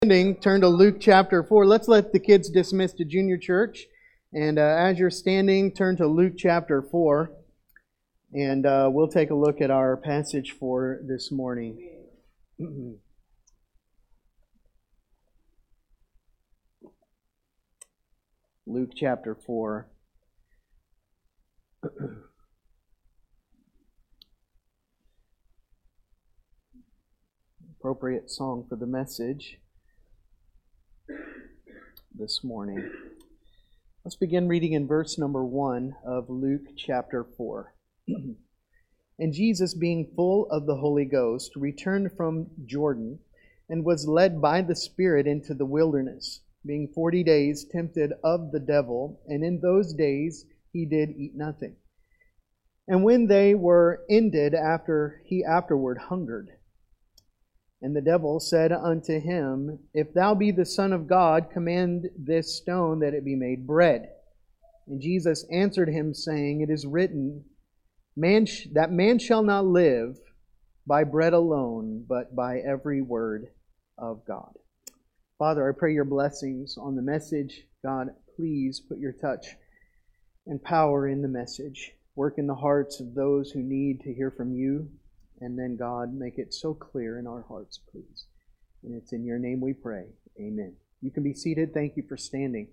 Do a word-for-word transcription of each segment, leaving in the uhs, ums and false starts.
Turn to Luke chapter four. Let's let the kids dismiss to junior church. And uh, as you're standing, turn to Luke chapter four. And uh, we'll take a look at our passage for this morning. Luke chapter four. Appropriate song for the message this morning. Let's begin reading in verse number one of Luke chapter four. And Jesus, being full of the Holy Ghost, returned from Jordan and was led by the Spirit into the wilderness, being forty days tempted of the devil, and in those days he did eat nothing. And when they were ended, after he afterward hungered. And the devil said unto him, If thou be the Son of God, command this stone that it be made bread. And Jesus answered him, saying, It is written, man sh- that man shall not live by bread alone, but by every word of God. Father, I pray your blessings on the message. God, please put your touch and power in the message. Work in the hearts of those who need to hear from you. And then, God, make it so clear in our hearts, please. And it's in your name we pray. Amen. You can be seated. Thank you for standing.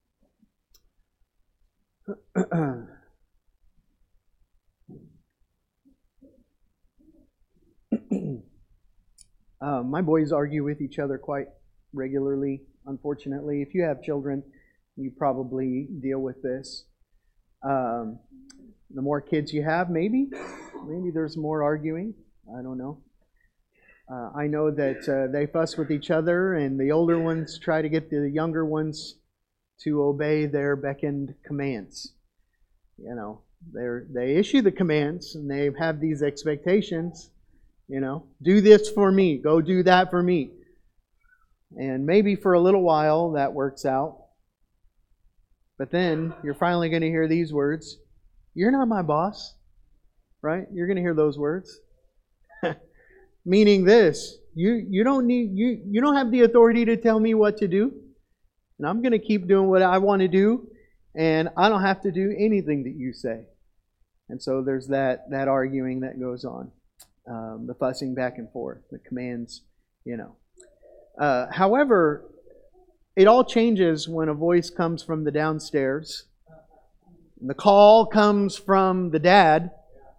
uh, my boys argue with each other quite regularly, unfortunately. If you have children, you probably deal with this. Um, the more kids you have, maybe. Maybe there's more arguing. I don't know. Uh, I know that uh, they fuss with each other, and the older ones try to get the younger ones to obey their beckoned commands. You know, they they issue the commands, and they have these expectations. You know, do this for me. Go do that for me. And maybe for a little while that works out. But then you're finally going to hear these words. You're not my boss. Right? You're going to hear those words. Meaning this, you you don't need you you don't have the authority to tell me what to do. And I'm going to keep doing what I want to do, and I don't have to do anything that you say. And so there's that that arguing that goes on. Um, the fussing back and forth, the commands, you know. Uh, however, it all changes when a voice comes from the downstairs. And the call comes from the dad.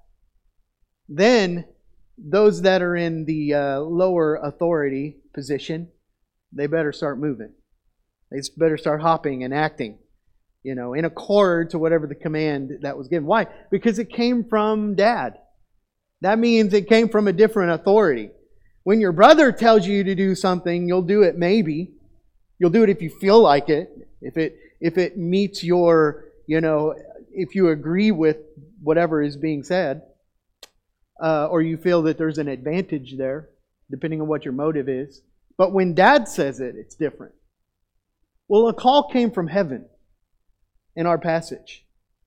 Then those that are in the uh, lower authority position, they better start moving. They better start hopping and acting, you know, in accord to whatever the command that was given. Why? Because it came from dad. That means it came from a different authority. When your brother tells you to do something, you'll do it maybe. You'll do it if you feel like it. If it if it meets your, you know, if you agree with whatever is being said. Uh, or you feel that there's an advantage there, depending on what your motive is. But when dad says it, it's different. Well, a call came from heaven in our passage.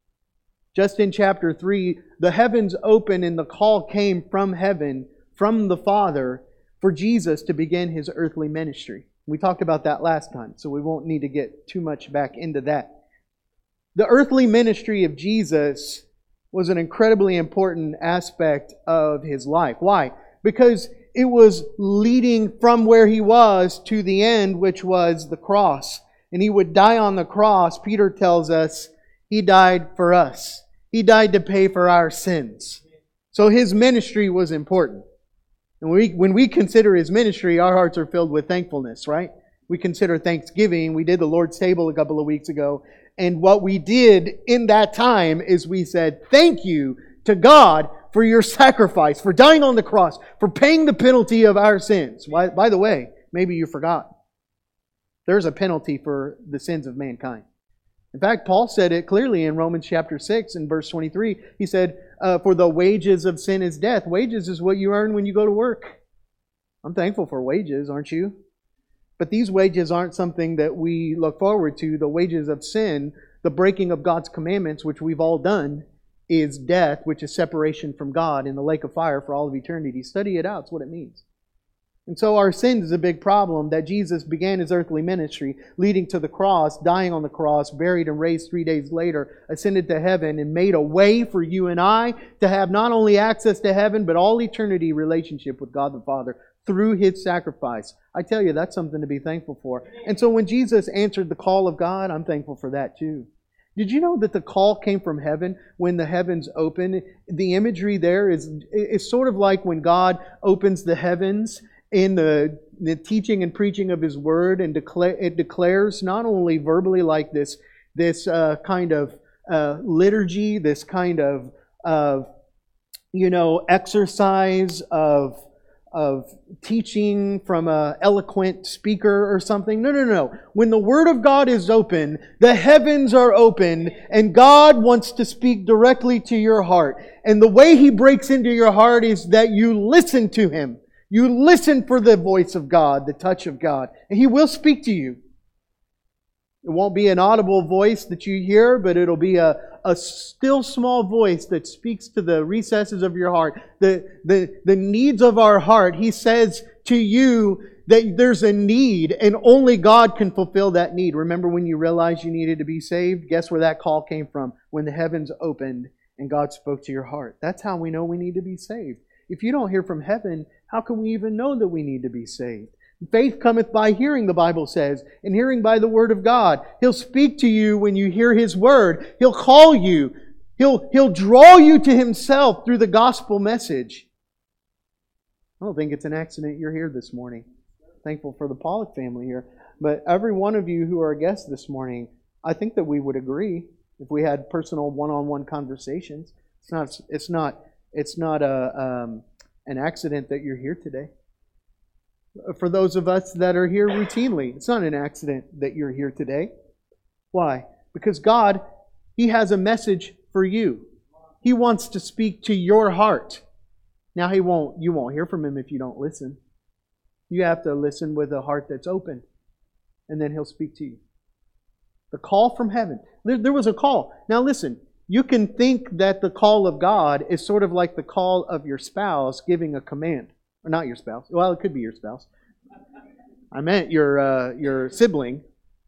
Just in chapter three, the heavens opened and the call came from heaven, from the Father, for Jesus to begin His earthly ministry. We talked about that last time, so we won't need to get too much back into that. The earthly ministry of Jesus was an incredibly important aspect of His life. Why? Because it was leading from where He was to the end, which was the cross. And He would die on the cross. Peter tells us He died for us. He died to pay for our sins. So His ministry was important. And we, when we consider His ministry, our hearts are filled with thankfulness, right? We consider thanksgiving. We did the Lord's table a couple of weeks ago. And what we did in that time is we said, thank you to God for your sacrifice, for dying on the cross, for paying the penalty of our sins. By, by the way, maybe you forgot. There's a penalty for the sins of mankind. In fact, Paul said it clearly in Romans chapter six and verse twenty-three. He said, uh, for the wages of sin is death. Wages is what you earn when you go to work. I'm thankful for wages, aren't you? But these wages aren't something that we look forward to. The wages of sin, the breaking of God's commandments, which we've all done, is death, which is separation from God in the lake of fire for all of eternity. Study it out. It's what it means. And so our sin is a big problem, that Jesus began His earthly ministry, leading to the cross, dying on the cross, buried and raised three days later, ascended to heaven, and made a way for you and I to have not only access to heaven, but all eternity relationship with God the Father through His sacrifice. I tell you, that's something to be thankful for. And so when Jesus answered the call of God, I'm thankful for that too. Did you know that the call came from heaven when the heavens opened? The imagery there is, is sort of like when God opens the heavens in the, the teaching and preaching of His Word, and declare, it declares not only verbally like this, this uh, kind of uh, liturgy, this kind of, of you know, exercise of of teaching from an eloquent speaker or something. No, no, no. When the Word of God is open, the heavens are open, and God wants to speak directly to your heart. And the way He breaks into your heart is that you listen to Him. You listen for the voice of God, the touch of God, and He will speak to you. It won't be an audible voice that you hear, but it'll be a, a still small voice that speaks to the recesses of your heart, the, the, the needs of our heart. He says to you that there's a need, and only God can fulfill that need. Remember when you realized you needed to be saved? Guess where that call came from? When the heavens opened and God spoke to your heart. That's how we know we need to be saved. If you don't hear from heaven, how can we even know that we need to be saved? Faith cometh by hearing, the Bible says, and hearing by the Word of God. He'll speak to you when you hear His Word. He'll call you. He'll, he'll draw you to Himself through the gospel message. I don't think it's an accident you're here this morning. Thankful for the Pollock family here. But every one of you who are guests this morning, I think that we would agree if we had personal one-on-one conversations. It's not, it's not, it's not a, um, an accident that you're here today. For those of us that are here routinely, it's not an accident that you're here today. Why? Because God, He has a message for you. He wants to speak to your heart. Now He won't, you won't hear from Him if you don't listen. You have to listen with a heart that's open, and then He'll speak to you. The call from heaven. There, there was a call. Now listen, you can think that the call of God is sort of like the call of your spouse giving a command. Or not your spouse. Well, it could be your spouse. I meant your uh, your sibling.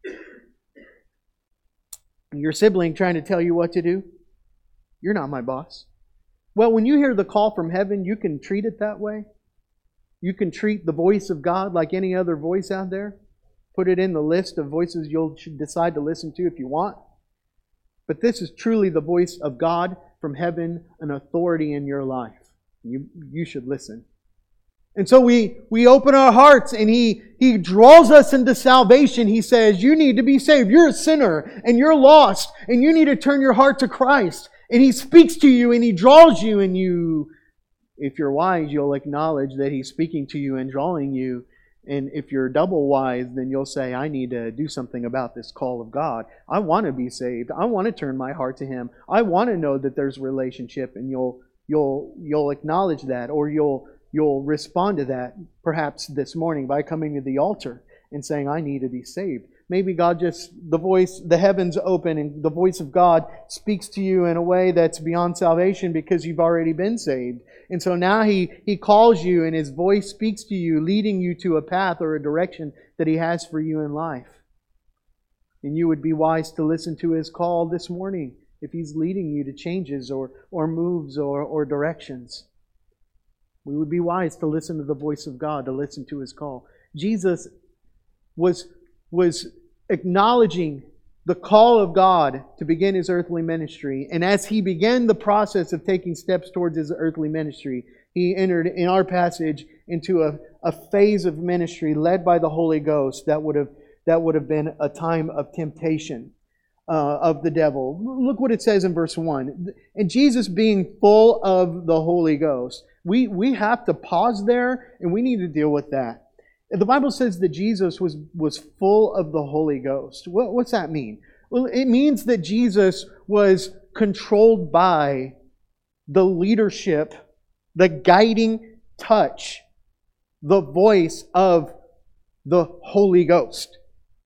Your sibling trying to tell you what to do. You're not my boss. Well, when you hear the call from heaven, you can treat it that way. You can treat the voice of God like any other voice out there. Put it in the list of voices you'll decide to listen to if you want. But this is truly the voice of God from heaven, an authority in your life. You, you should listen. And so we, we open our hearts, and He, He draws us into salvation. He says, you need to be saved. You're a sinner and you're lost, and you need to turn your heart to Christ. And He speaks to you and He draws you, and you, if you're wise, you'll acknowledge that He's speaking to you and drawing you. And if you're double wise, then you'll say, I need to do something about this call of God. I want to be saved. I want to turn my heart to Him. I want to know that there's a relationship, and you'll you'll you'll acknowledge that, or you'll You'll respond to that perhaps this morning by coming to the altar and saying, I need to be saved. Maybe God just, the voice, the heavens open, and the voice of God speaks to you in a way that's beyond salvation because you've already been saved. And so now He, he calls you, and His voice speaks to you, leading you to a path or a direction that He has for you in life. And you would be wise to listen to His call this morning if He's leading you to changes or, or moves or, or directions. We would be wise to listen to the voice of God, to listen to His call. Jesus was, was acknowledging the call of God to begin His earthly ministry. And as He began the process of taking steps towards His earthly ministry, He entered, in our passage, into a, a phase of ministry led by the Holy Ghost that would have, that would have been a time of temptation uh, of the devil. Look what it says in verse one. And Jesus being full of the Holy Ghost. We, we have to pause there, and we need to deal with that. The Bible says that Jesus was, was full of the Holy Ghost. What, what's that mean? Well, it means that Jesus was controlled by the leadership, the guiding touch, the voice of the Holy Ghost.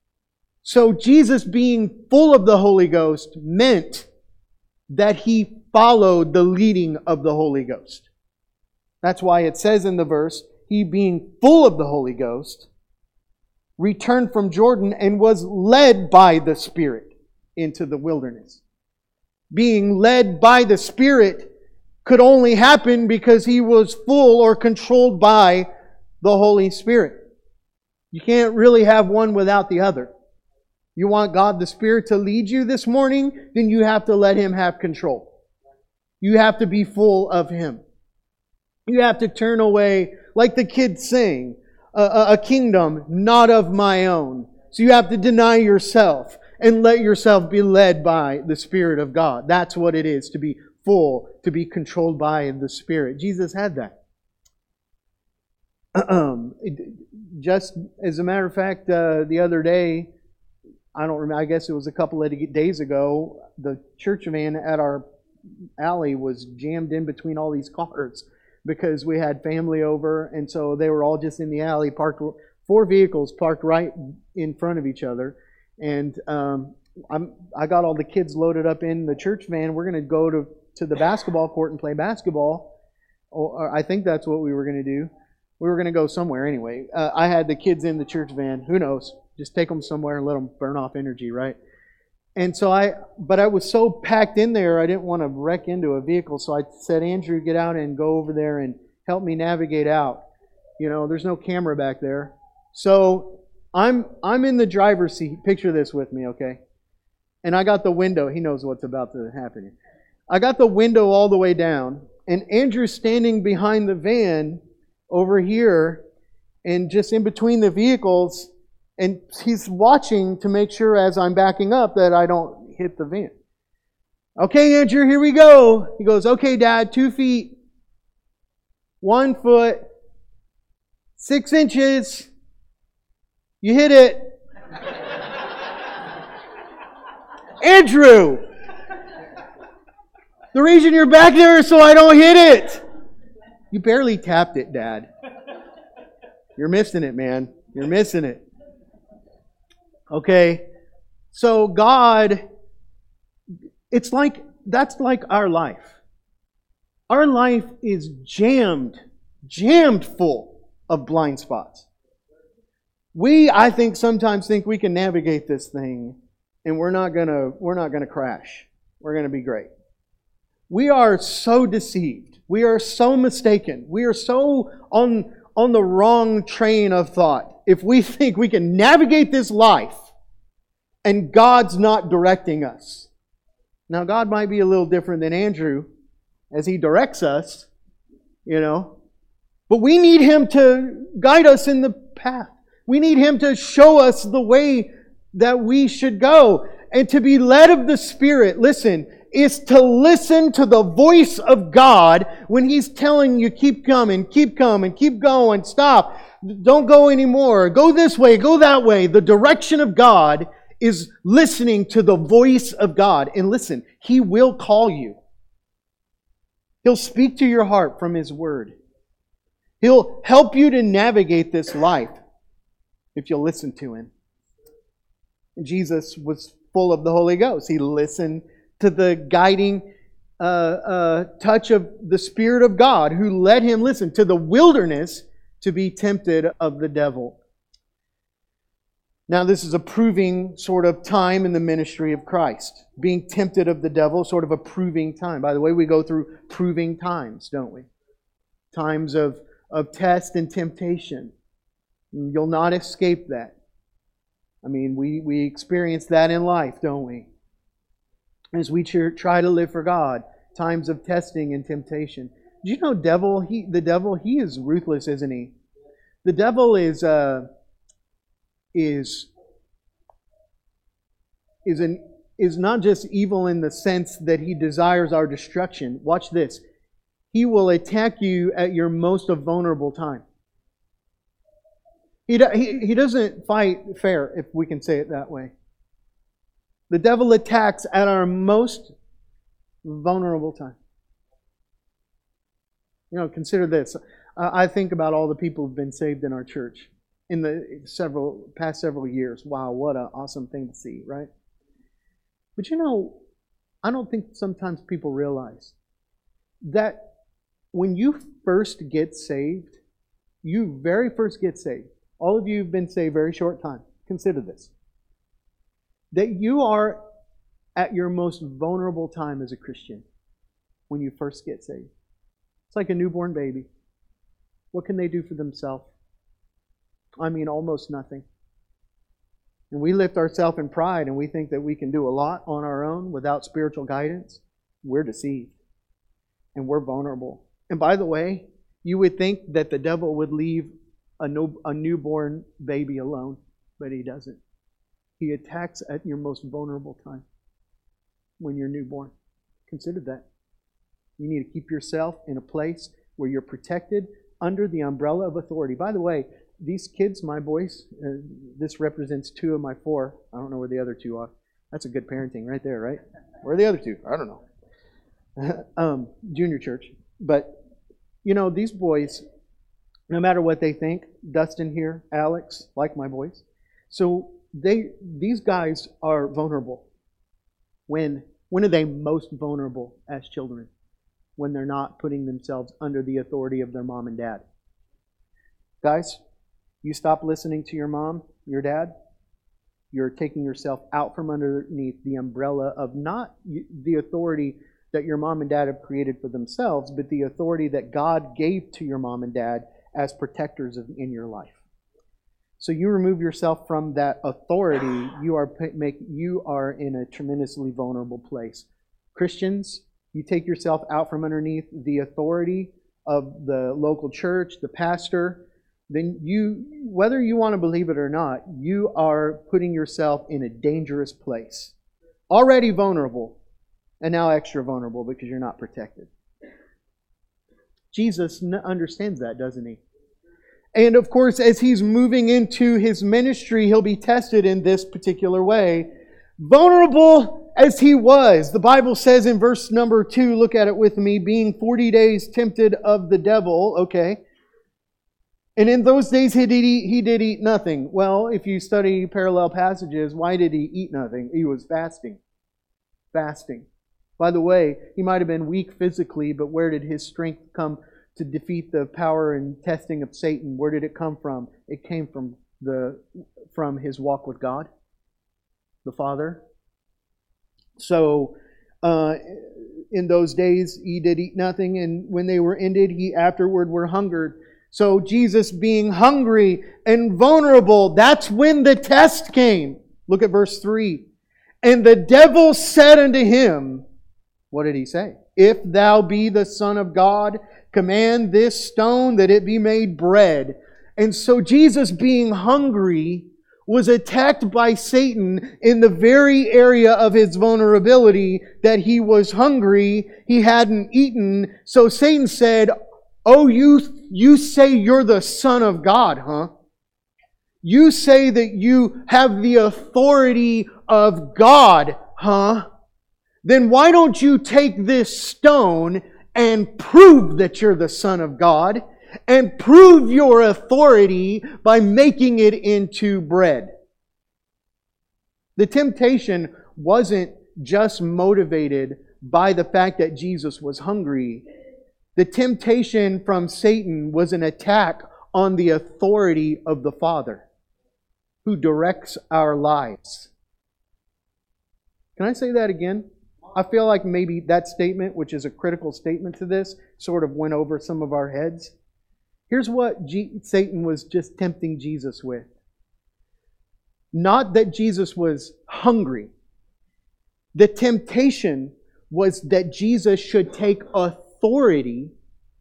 So Jesus being full of the Holy Ghost meant that He followed the leading of the Holy Ghost. That's why it says in the verse, he being full of the Holy Ghost, returned from Jordan and was led by the Spirit into the wilderness. Being led by the Spirit could only happen because he was full or controlled by the Holy Spirit. You can't really have one without the other. You want God the Spirit to lead you this morning, then you have to let Him have control. You have to be full of Him. You have to turn away, like the kids sing, a, a, a kingdom not of my own. So you have to deny yourself and let yourself be led by the Spirit of God. That's what it is to be full, to be controlled by the Spirit. Jesus had that. Um, just as a matter of fact, uh, the other day, I don't remember, I guess it was a couple of days ago, the church van at our alley was jammed in between all these cars because we had family over, and so they were all just in the alley, parked, four vehicles parked right in front of each other. And um, I'm, I got all the kids loaded up in the church van. We're going to go to, to the basketball court and play basketball. Or, or I think that's what we were going to do. We were going to go somewhere anyway. Uh, I had the kids in the church van. Who knows? Just take them somewhere and let them burn off energy, right? And so I, but I was so packed in there, I didn't want to wreck into a vehicle. So I said, Andrew, get out and go over there and help me navigate out. You know, there's no camera back there. So I'm I'm in the driver's seat. Picture this with me, okay? And I got the window. He knows what's about to happen here. I got the window all the way down, and Andrew's standing behind the van over here, and just in between the vehicles, and he's watching to make sure as I'm backing up that I don't hit the van. Okay, Andrew, here we go. He goes, okay, Dad, two feet, one foot, six inches. You hit it. Andrew! The reason you're back there is so I don't hit it. You barely tapped it, Dad. You're missing it, man. You're missing it. Okay. So God, it's like, that's like our life. Our life is jammed, jammed full of blind spots. We, I think, sometimes think we can navigate this thing and we're not gonna, we're not gonna crash. We're gonna be great. We are so deceived. We are so mistaken. We are so on, on the wrong train of thought. If we think we can navigate this life and God's not directing us. Now, God might be a little different than Andrew as He directs us, you know. But we need Him to guide us in the path. We need Him to show us the way that we should go. And to be led of the Spirit, listen, is to listen to the voice of God when He's telling you, keep coming, keep coming, keep going, stop, don't go anymore, go this way, go that way. The direction of God is listening to the voice of God. And listen, He will call you. He'll speak to your heart from His Word. He'll help you to navigate this life if you'll listen to Him. And Jesus was full of the Holy Ghost. He listened to the guiding uh, uh, touch of the Spirit of God who led Him, listen, to the wilderness to be tempted of the devil. Now, this is a proving sort of time in the ministry of Christ. Being tempted of the devil, sort of a proving time. By the way, we go through proving times, don't we? Times of, of test and temptation. You'll not escape that. I mean, we, we experience that in life, don't we? As we try to live for God, times of testing and temptation. Do you know devil? He, the devil, he is ruthless, isn't he? The devil is uh, is is an is not just evil in the sense that he desires our destruction. Watch this. He will attack you at your most vulnerable time. He, he, he doesn't fight fair, if we can say it that way. The devil attacks at our most vulnerable time. You know, consider this. I think about all the people who've been saved in our church in the several past several years. Wow, what an awesome thing to see, right? But you know, I don't think sometimes people realize that when you first get saved, you very first get saved, all of you have been saved very short time. Consider this. That you are at your most vulnerable time as a Christian when you first get saved. It's like a newborn baby. What can they do for themselves? I mean, almost nothing. And we lift ourselves in pride and we think that we can do a lot on our own without spiritual guidance. We're deceived. And we're vulnerable. And by the way, you would think that the devil would leave a, no, a newborn baby alone, but he doesn't. He attacks at your most vulnerable time when you're newborn. Consider that. You need to keep yourself in a place where you're protected under the umbrella of authority. By the way, these kids, my boys, uh, this represents two of my four. I don't know where the other two are. That's a good parenting right there, right? Where are the other two? I don't know. um, junior church. But, you know, these boys, no matter what they think, Dustin here, Alex, like my boys. So they, these guys are vulnerable. When, when are they most vulnerable as children? When they're not putting themselves under the authority of their mom and dad. Guys, you stop listening to your mom, your dad, you're taking yourself out from underneath the umbrella of not the authority that your mom and dad have created for themselves, but the authority that God gave to your mom and dad as protectors of, in your life. So you remove yourself from that authority, you are make you are in a tremendously vulnerable place. Christians, you take yourself out from underneath the authority of the local church, the pastor, then you, whether you want to believe it or not, you are putting yourself in a dangerous place. Already vulnerable, and now extra vulnerable because you're not protected. Jesus understands that, doesn't He? And of course, as He's moving into His ministry, He'll be tested in this particular way. Vulnerable as He was, the Bible says in verse number two, look at it with me, being forty days tempted of the devil, okay. And in those days he did eat, he did eat nothing. Well, if you study parallel passages, why did He eat nothing? He was fasting. Fasting. By the way, He might have been weak physically, but where did His strength come to defeat the power and testing of Satan? Where did it come from? It came from the from His walk with God, the Father. So, uh, in those days He did eat nothing, and when they were ended, He afterward were hungered. So Jesus being hungry and vulnerable, that's when the test came. Look at verse three. And the devil said unto Him, what did he say? If thou be the Son of God, command this stone that it be made bread. And so Jesus being hungry was attacked by Satan in the very area of his vulnerability, that he was hungry, he hadn't eaten. So Satan said, oh, you, you say you're the Son of God, huh? You say that you have the authority of God, huh? Then why don't you take this stone and prove that you're the Son of God and prove your authority by making it into bread? The temptation wasn't just motivated by the fact that Jesus was hungry. The temptation from Satan was an attack on the authority of the Father, who directs our lives. Can I say that again? I feel like maybe that statement, which is a critical statement to this, sort of went over some of our heads. Here's what G- Satan was just tempting Jesus with. Not that Jesus was hungry. The temptation was that Jesus should take authority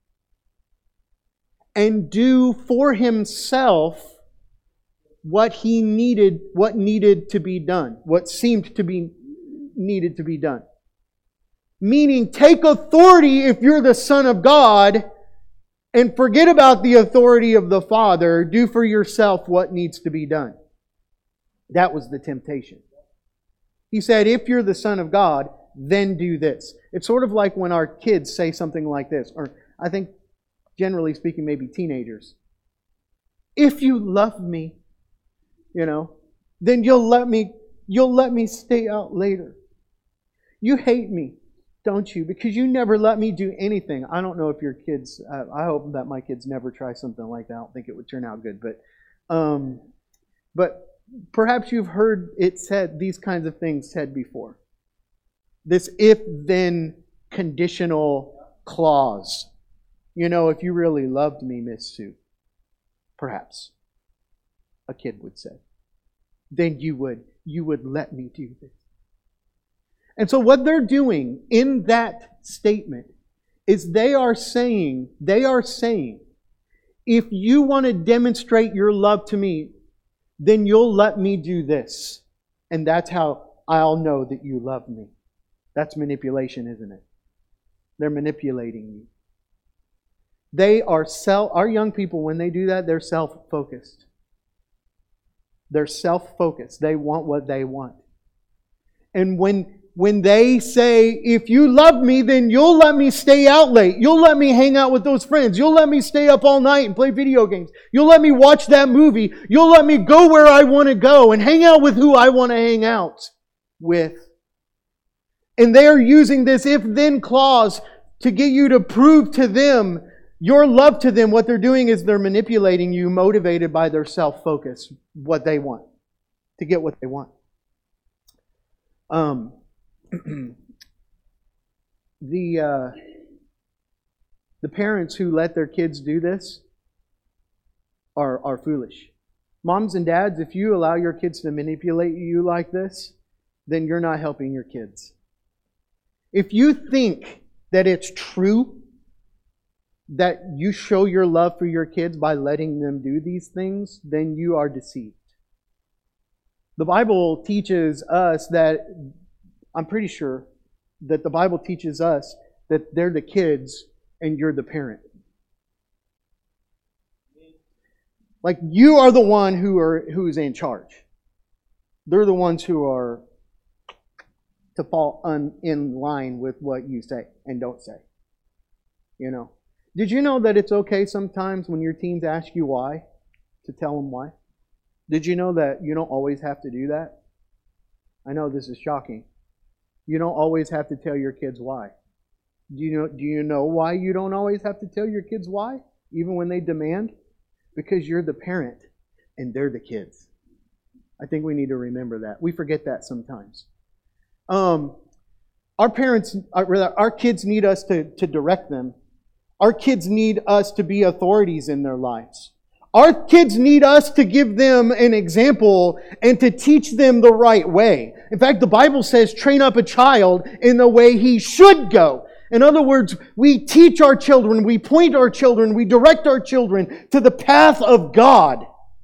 and do for Himself what He needed, what needed to be done, what seemed to be needed to be done. Meaning, take authority if you're the Son of God and forget about the authority of the Father. Do for yourself what needs to be done. That was the temptation. He said, if you're the Son of God, then do this. It's sort of like when our kids say something like this, or I think, generally speaking, maybe teenagers. If you love me, you know, then you'll let me, you'll let me stay out later. You hate me. Don't you? Because you never let me do anything. I don't know if your kids, uh, I hope that my kids never try something like that. I don't think it would turn out good. But, um, but perhaps you've heard it said, these kinds of things said before. This if-then conditional clause. You know, if you really loved me, Miss Sue, perhaps a kid would say, then you would, you would let me do this. And so what they're doing in that statement is they are saying, they are saying, if you want to demonstrate your love to me, then you'll let me do this. And that's how I'll know that you love me. That's manipulation, isn't it? They're manipulating you. They are self, our young people, when they do that, they're self-focused. They're self-focused. They want what they want. And when When they say, if you love me, then you'll let me stay out late. You'll let me hang out with those friends. You'll let me stay up all night and play video games. You'll let me watch that movie. You'll let me go where I want to go and hang out with who I want to hang out with. And they are using this if-then clause to get you to prove to them your love to them. What they're doing is they're manipulating you, motivated by their self-focus, what they want, to get what they want. Um... the uh, the parents who let their kids do this are are foolish. Moms and dads, if you allow your kids to manipulate you like this, then you're not helping your kids. If you think that it's true that you show your love for your kids by letting them do these things, then you are deceived. The Bible teaches us that I'm pretty sure that the Bible teaches us that they're the kids and you're the parent. Like you are the one who are who's in charge. They're the ones who are to fall un, in line with what you say and don't say. You know. Did you know that it's okay sometimes when your teens ask you why to tell them why? Did you know that you don't always have to do that? I know this is shocking. You don't always have to tell your kids why. Do you know, do you know why you don't always have to tell your kids why? Even when they demand? Because you're the parent and they're the kids. I think we need to remember that. We forget that sometimes. Um, our parents, our, our kids need us to, to direct them. Our kids need us to be authorities in their lives. Our kids need us to give them an example and to teach them the right way. In fact, the Bible says, train up a child in the way he should go. In other words, we teach our children, we point our children, we direct our children to the path of God.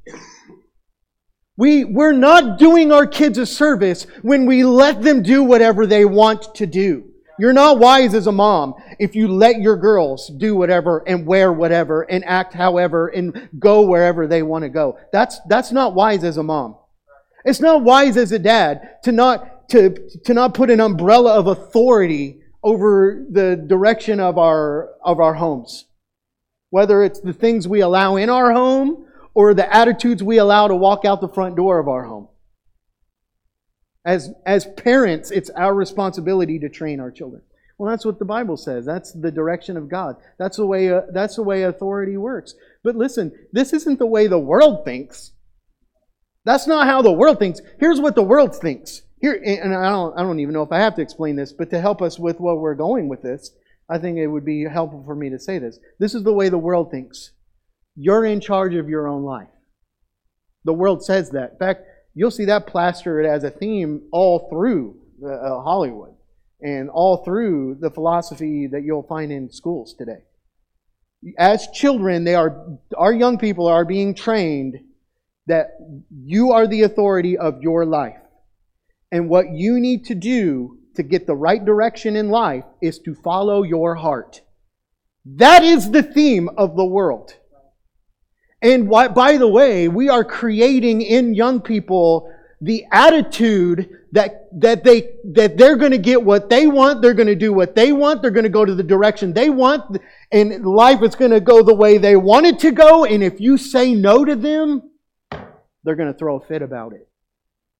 We, we're not doing our kids a service when we let them do whatever they want to do. You're not wise as a mom if you let your girls do whatever and wear whatever and act however and go wherever they want to go. That's, that's not wise as a mom. It's not wise as a dad to not, to, to not put an umbrella of authority over the direction of our, of our homes. Whether it's the things we allow in our home or the attitudes we allow to walk out the front door of our home. As, as parents, it's our responsibility to train our children. Well, that's what the Bible says. That's the direction of God. That's the way, uh, that's the way authority works. But listen, this isn't the way the world thinks. That's not how the world thinks. Here's what the world thinks. Here, and I don't, I don't even know if I have to explain this, but to help us with where we're going with this, I think it would be helpful for me to say this. This is the way the world thinks. You're in charge of your own life. The world says that. In fact, you'll see that plastered as a theme all through uh, Hollywood and all through the philosophy that you'll find in schools today. As children, they are, our young people are being trained that you are the authority of your life. And what you need to do to get the right direction in life is to follow your heart. That is the theme of the world. And why, by the way, we are creating in young people the attitude that, that, they, that they're going to get what they want, they're going to do what they want, they're going to go to the direction they want, and life is going to go the way they want it to go, and if you say no to them, they're going to throw a fit about it.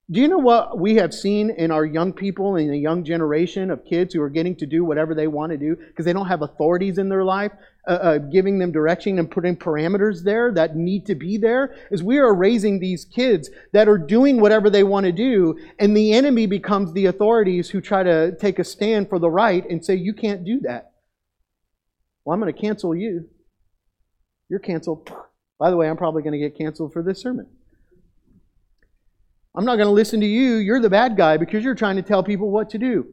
Do you know what we have seen in our young people, in the young generation of kids who are getting to do whatever they want to do because they don't have authorities in their life, uh, uh, giving them direction and putting parameters there that need to be there? Is we are raising these kids that are doing whatever they want to do, and the enemy becomes the authorities who try to take a stand for the right and say, you can't do that. Well, I'm going to cancel you. You're canceled. By the way, I'm probably going to get canceled for this sermon. I'm not going to listen to you. You're the bad guy because you're trying to tell people what to do.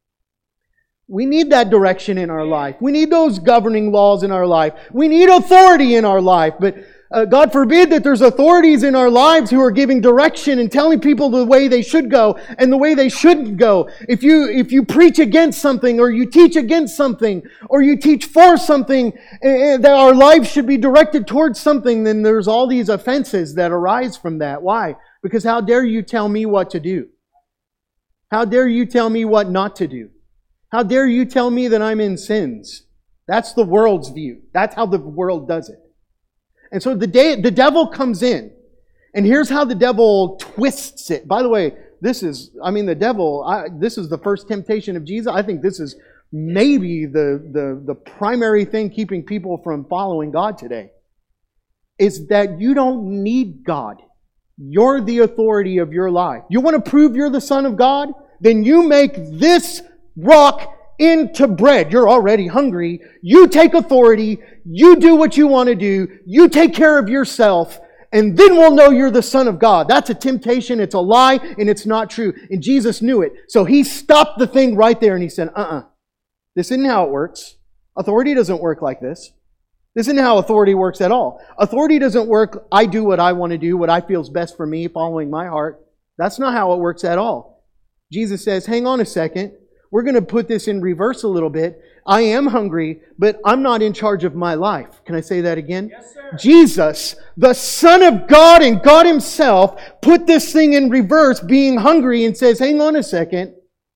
We need that direction in our life. We need those governing laws in our life. We need authority in our life. But uh, God forbid that there's authorities in our lives who are giving direction and telling people the way they should go and the way they shouldn't go. If you if you preach against something, or you teach against something, or you teach for something, uh, that our lives should be directed towards something, then there's all these offenses that arise from that. Why? Because how dare you tell me what to do? How dare you tell me what not to do? How dare you tell me that I'm in sins? That's the world's view. That's how the world does it. And so the day the devil comes in, and here's how the devil twists it. By the way, this is, I mean, the devil, I, this is the first temptation of Jesus. I think this is maybe the, the, the primary thing keeping people from following God today, is that you don't need God. You're the authority of your life. You want to prove you're the Son of God? Then you make this rock into bread. You're already hungry. You take authority. You do what you want to do. You take care of yourself. And then we'll know you're the Son of God. That's a temptation. It's a lie. And it's not true. And Jesus knew it. So He stopped the thing right there and He said, uh-uh. This isn't how it works. Authority doesn't work like this. This isn't how authority works at all. Authority doesn't work, I do what I want to do, what I feel is best for me, following my heart. That's not how it works at all. Jesus says, hang on a second. We're going to put this in reverse a little bit. I am hungry, but I'm not in charge of my life. Can I say that again? Yes, sir. Jesus, the Son of God and God Himself, put this thing in reverse, being hungry, and says, hang on a second.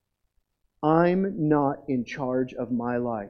I'm not in charge of my life.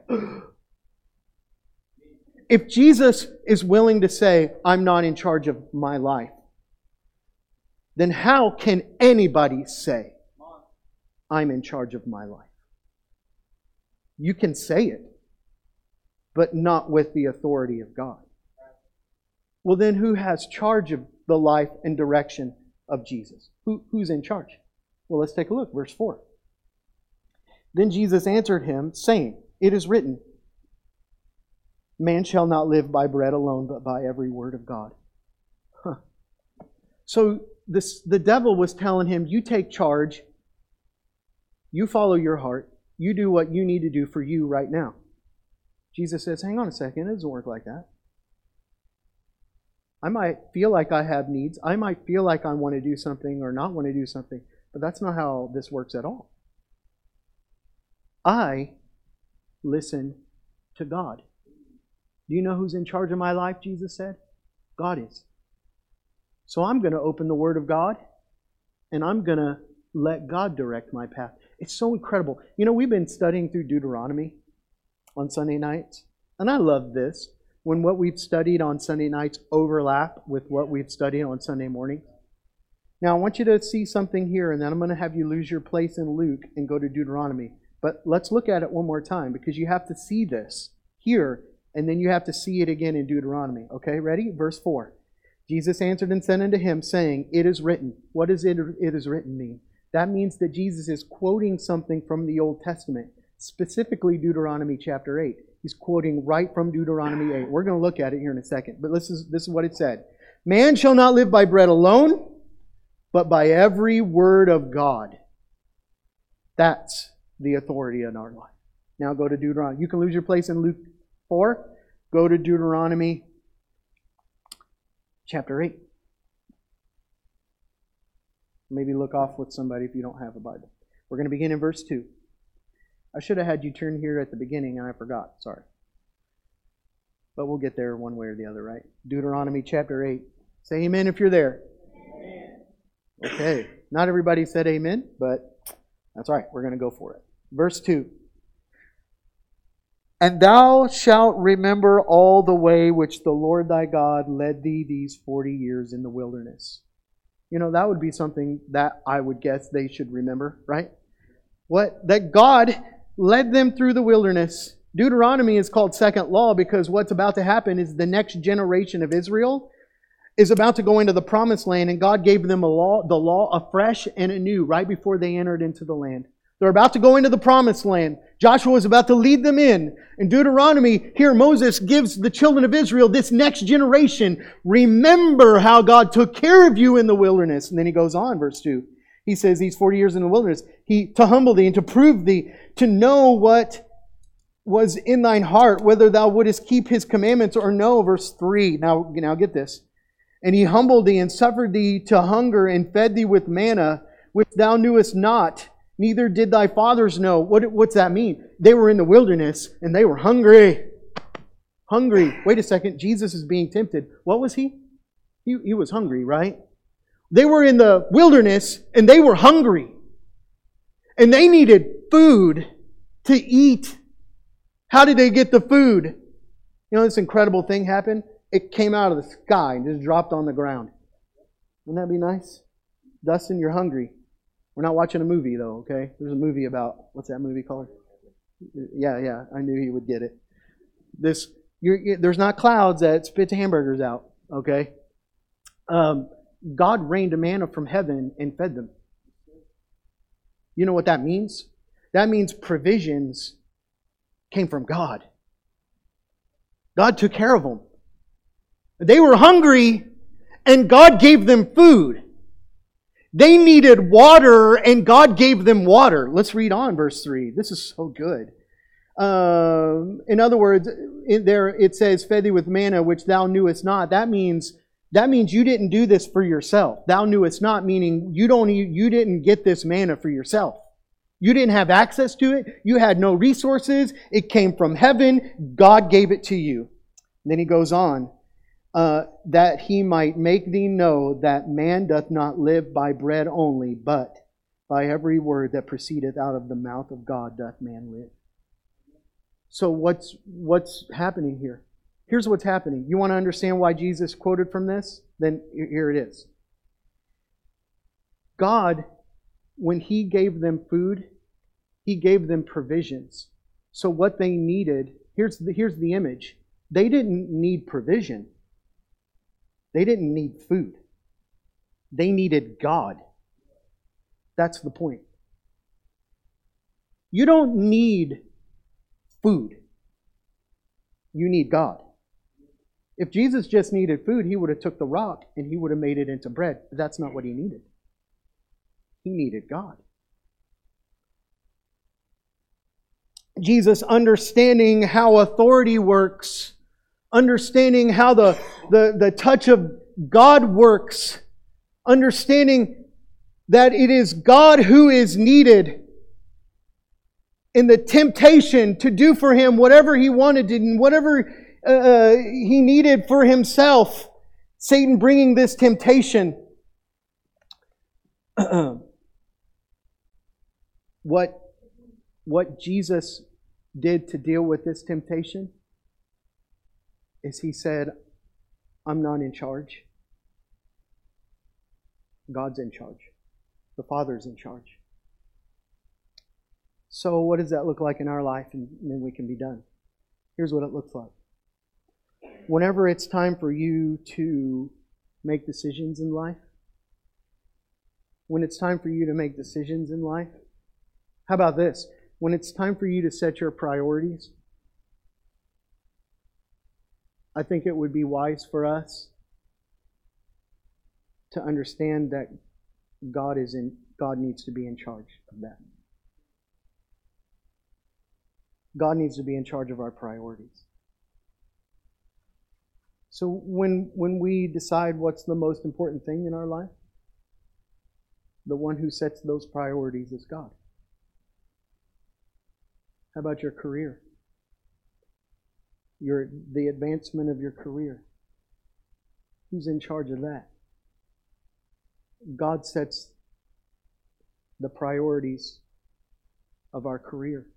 If Jesus is willing to say, I'm not in charge of my life, then how can anybody say, I'm in charge of my life? You can say it, but not with the authority of God. Well, then who has charge of the life and direction of Jesus? Who, who's in charge? Well, let's take a look. Verse four. Then Jesus answered him, saying, it is written, man shall not live by bread alone, but by every word of God. Huh. So this, the devil was telling him, you take charge, you follow your heart, you do what you need to do for you right now. Jesus says, hang on a second, it doesn't work like that. I might feel like I have needs, I might feel like I want to do something or not want to do something, but that's not how this works at all. I listen to God. Do you know who's in charge of my life, Jesus said? God is. So I'm going to open the Word of God, and I'm going to let God direct my path. It's so incredible. You know, we've been studying through Deuteronomy on Sunday nights, and I love this, when what we've studied on Sunday nights overlap with what we've studied on Sunday morning. Now, I want you to see something here, and then I'm going to have you lose your place in Luke and go to Deuteronomy. But let's look at it one more time, because you have to see this here, and then you have to see it again in Deuteronomy. Okay, ready? Verse four. Jesus answered and said unto him, saying, it is written. What does it, it is written mean? That means that Jesus is quoting something from the Old Testament, specifically Deuteronomy chapter eight. He's quoting right from Deuteronomy eight. We're going to look at it here in a second. But this is, this is what it said. Man shall not live by bread alone, but by every word of God. That's the authority in our life. Now go to Deuteronomy. You can lose your place in Luke four. Go to Deuteronomy chapter eight. Maybe look off with somebody if you don't have a Bible. We're going to begin in verse two. I should have had you turn here at the beginning and I forgot. Sorry. But we'll get there one way or the other, right? Deuteronomy chapter eight. Say amen if you're there. Amen. Okay. Not everybody said amen, but that's all right. We're going to go for it. Verse two. And thou shalt remember all the way which the Lord thy God led thee these forty years in the wilderness, You know, that would be something that I would guess they should remember, right? What? That God led them through the wilderness. Deuteronomy is called second law because what's about to happen is the next generation of Israel is about to go into the promised land, and God gave them a law, the law afresh and anew right before they entered into the land. They're about to go into the promised land. Joshua is about to lead them in. In Deuteronomy, here Moses gives the children of Israel, this next generation, remember how God took care of you in the wilderness. And then he goes on, verse two. He says, these forty years in the wilderness, he to humble thee and to prove thee, to know what was in thine heart, whether thou wouldest keep his commandments or no. Verse three. Now, now get this. And he humbled thee and suffered thee to hunger and fed thee with manna, which thou knewest not, neither did thy fathers know. What, what's that mean? They were in the wilderness and they were hungry. Hungry. Wait a second. Jesus is being tempted. What was he? He, he was hungry, right? They were in the wilderness and they were hungry. And they needed food to eat. How did they get the food? You know, this incredible thing happened. It came out of the sky and just dropped on the ground. Wouldn't that be nice? Dustin, you're hungry. We're not watching a movie, though, okay? There's a movie about, what's that movie called? Yeah, yeah, I knew he would get it. This, you're, there's not clouds that spit hamburgers out, okay? Um, God rained a manna from heaven and fed them. You know what that means? That means provisions came from God. God took care of them. They were hungry, and God gave them food. They needed water, and God gave them water. Let's read on, verse three. This is so good. Um, in other words, in there it says, "Fed thee with manna, which thou knewest not." That means that means you didn't do this for yourself. Thou knewest not, meaning you don't you didn't get this manna for yourself. You didn't have access to it. You had no resources. It came from heaven. God gave it to you. And then he goes on. Uh, that he might make thee know that man doth not live by bread only, but by every word that proceedeth out of the mouth of God doth man live. So what's what's happening here? Here's what's happening. You want to understand why Jesus quoted from this? Then here it is. God, when He gave them food, He gave them provisions. So what they needed, here's the, here's the image. They didn't need provision. They didn't need food. They needed God. That's the point. You don't need food. You need God. If Jesus just needed food, He would have took the rock and He would have made it into bread. But that's not what He needed. He needed God. Jesus, understanding how authority works, understanding how the, the, the touch of God works, understanding that it is God who is needed in the temptation to do for Him whatever He wanted and whatever uh, He needed for Himself. Satan bringing this temptation. what, what Jesus did to deal with this temptation is He said, I'm not in charge. God's in charge. The Father's in charge. So what does that look like in our life? And then we can be done. Here's what it looks like. Whenever it's time for you to make decisions in life, when it's time for you to make decisions in life, how about this? When it's time for you to set your priorities, I think it would be wise for us to understand that God is in God needs to be in charge of that. God needs to be in charge of our priorities. So when when we decide what's the most important thing in our life, the one who sets those priorities is God. How about your career? Your the advancement of your career. Who's in charge of that? God sets the priorities of our career.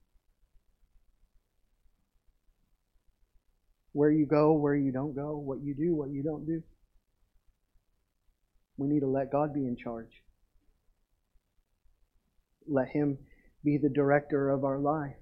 Where you go, where you don't go, what you do, what you don't do. We need to let God be in charge. Let Him be the director of our life.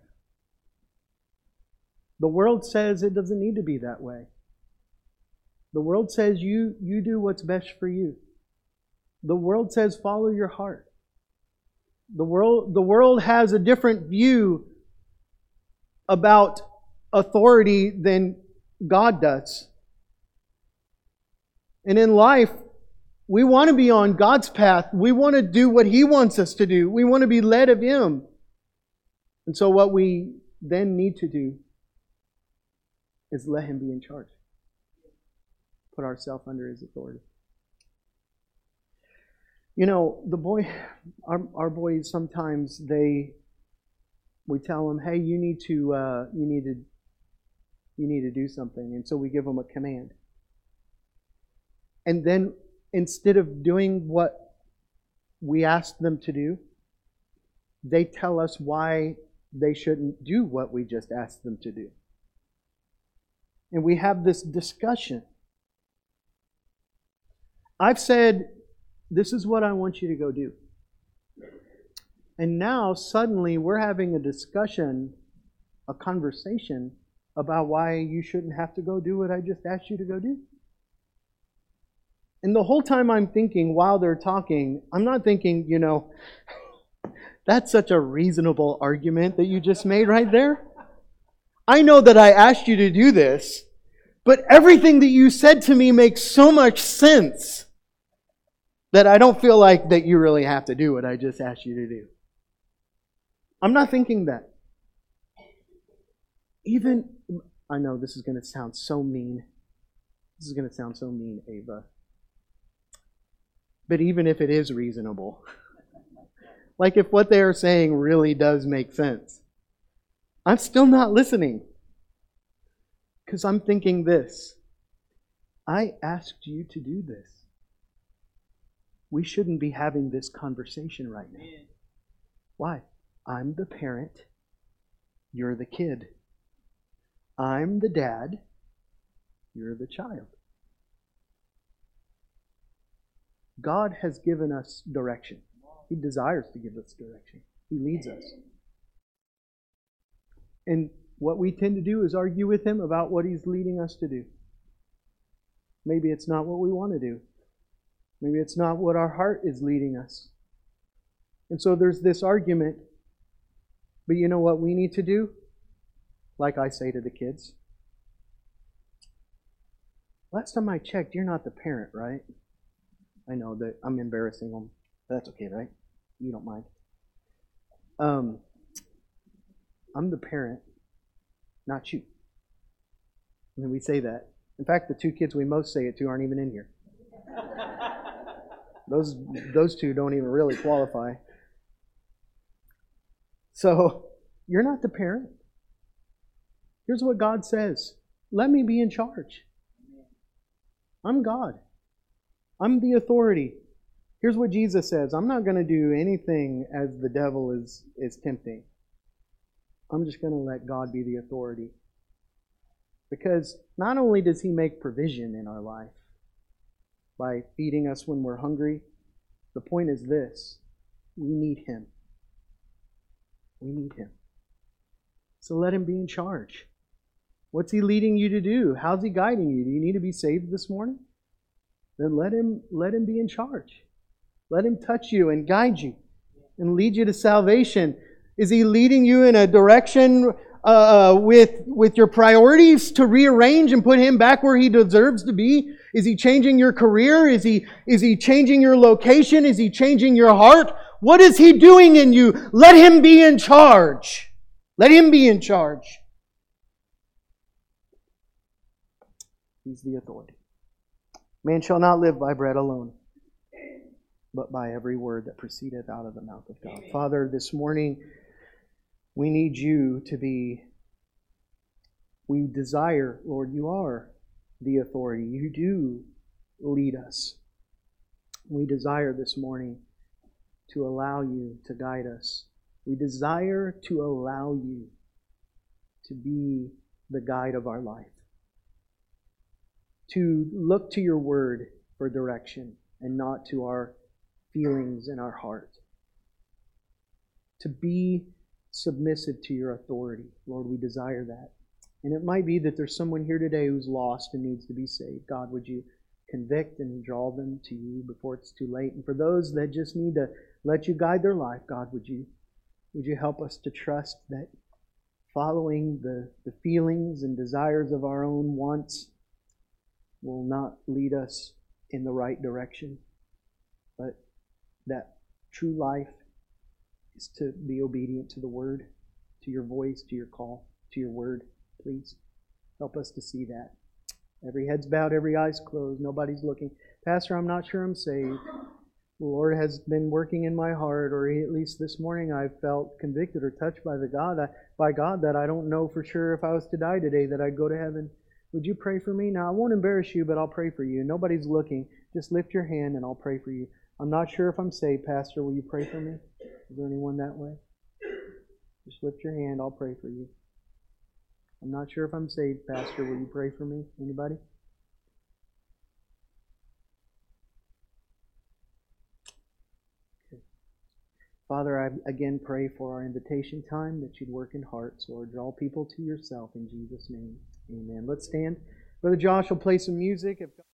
The world says it doesn't need to be that way. The world says you, you do what's best for you. The world says follow your heart. The world, the world has a different view about authority than God does. And in life, we want to be on God's path. We want to do what He wants us to do. We want to be led of Him. And so what we then need to do is let Him be in charge. Put ourselves under His authority. You know, the boy, our, our boys, sometimes they, we tell them, hey, you need to, uh, you need to, you need to do something. And so we give them a command. And then instead of doing what we ask them to do, they tell us why they shouldn't do what we just asked them to do. And we have this discussion. I've said, this is what I want you to go do. And now suddenly we're having a discussion, a conversation about why you shouldn't have to go do what I just asked you to go do. And the whole time I'm thinking, while they're talking, I'm not thinking, you know, that's such a reasonable argument that you just made right there. I know that I asked you to do this, but everything that you said to me makes so much sense that I don't feel like that you really have to do what I just asked you to do. I'm not thinking that. Even, I know this is going to sound so mean. This is going to sound so mean, Ava. But even if it is reasonable, like if what they are saying really does make sense, I'm still not listening. Because I'm thinking this. I asked you to do this. We shouldn't be having this conversation right now. Why? I'm the parent. You're the kid. I'm the dad. You're the child. God has given us direction. He desires to give us direction. He leads us. And what we tend to do is argue with Him about what He's leading us to do. Maybe it's not what we want to do. Maybe it's not what our heart is leading us. And so there's this argument. But you know what we need to do? Like I say to the kids. Last time I checked, you're not the parent, right? I know that I'm embarrassing them. That's okay, right? You don't mind. Um, I'm the parent, not you. And we say that. In fact, the two kids we most say it to aren't even in here. Those those two don't even really qualify. So, you're not the parent. Here's what God says. Let me be in charge. I'm God. I'm the authority. Here's what Jesus says. I'm not going to do anything as the devil is, is tempting. I'm just going to let God be the authority. Because not only does He make provision in our life by feeding us when we're hungry, the point is this. We need Him. We need Him. So let Him be in charge. What's He leading you to do? How's He guiding you? Do you need to be saved this morning? Then let Him, let Him be in charge. Let Him touch you and guide you and lead you to salvation. Is He leading you in a direction uh, with, with your priorities to rearrange and put Him back where He deserves to be? Is He changing your career? Is He, is He changing your location? Is He changing your heart? What is He doing in you? Let Him be in charge. Let Him be in charge. He's the authority. Man shall not live by bread alone, but by every word that proceedeth out of the mouth of God. Father, this morning, we need You to be, we desire, Lord, You are the authority. You do lead us. We desire this morning to allow You to guide us. We desire to allow You to be the guide of our life. To look to Your word for direction. and not to our feelings and our heart. To be submissive to your authority. Lord, we desire that. And it might be that there's someone here today who's lost and needs to be saved. God, would you convict and draw them to you before it's too late? And for those that just need to let you guide their life, God, would you would you help us to trust that following the, the feelings and desires of our own wants will not lead us in the right direction, but that true life is to be obedient to the Word, to your voice, to your call, to your Word. Please help us to see that. Every head's bowed, every eye's closed, nobody's looking. Pastor, I'm not sure I'm saved. The Lord has been working in my heart, or at least this morning I felt convicted or touched by the God by God that I don't know for sure if I was to die today that I'd go to heaven. Would you pray for me? Now, I won't embarrass you, but I'll pray for you. Nobody's looking. Just lift your hand and I'll pray for you. I'm not sure if I'm saved, Pastor. Will you pray for me? Is there anyone that way? Just lift your hand. I'll pray for you. I'm not sure if I'm saved, Pastor. Will you pray for me? Anybody? Okay. Father, I again pray for our invitation time that you'd work in hearts, Lord. Draw people to yourself in Jesus' name. Amen. Let's stand. Brother Josh will play some music. If